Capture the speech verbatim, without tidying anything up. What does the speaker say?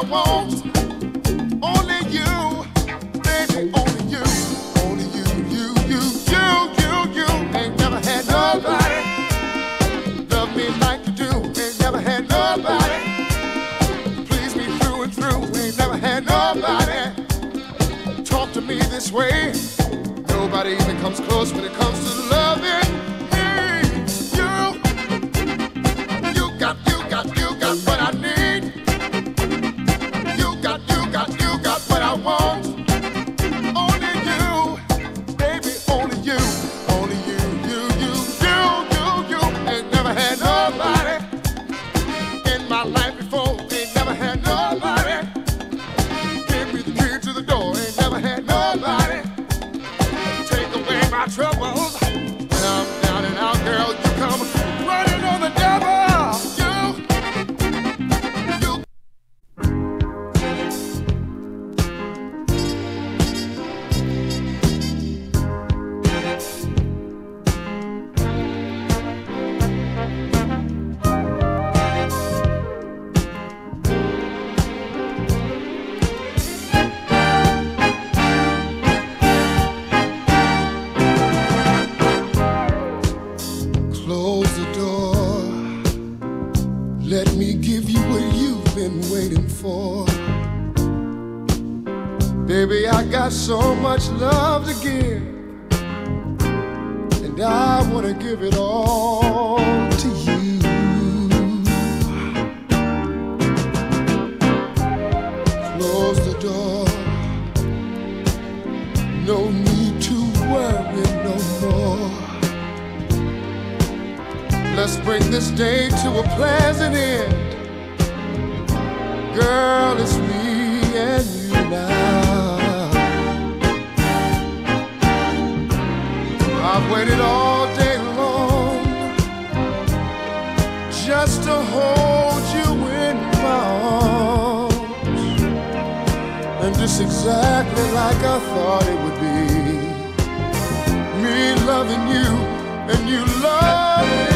want. Only you, baby, only you. Only you, you, you, you, you, you. Ain't never had nobody love me like you do. Ain't never had nobody please me through and through. Ain't never had nobody talk to me this way. Nobody even comes close when it comes to loving me. You, you got, you got, you got what I need. You got, you got, you got what I want. Only you, baby, only you. Only you, you, you, you, you, you. Ain't never had nobody in my life before. Ain't never had nobody give me the key to the door. Ain't never had nobody take away my troubles. When I'm down and out, girl, you come running on the devil. You, you. Close the door. Let me give you what you've been waiting for. Baby, I got so much love to give, and I wanna give it all to you. Close the door. No need to worry no more. Let's bring this day to a pleasant end. Girl, it's me and you now. I've waited all day long just to hold you in my arms. And just exactly like I thought it would be. Me loving you and you loving me.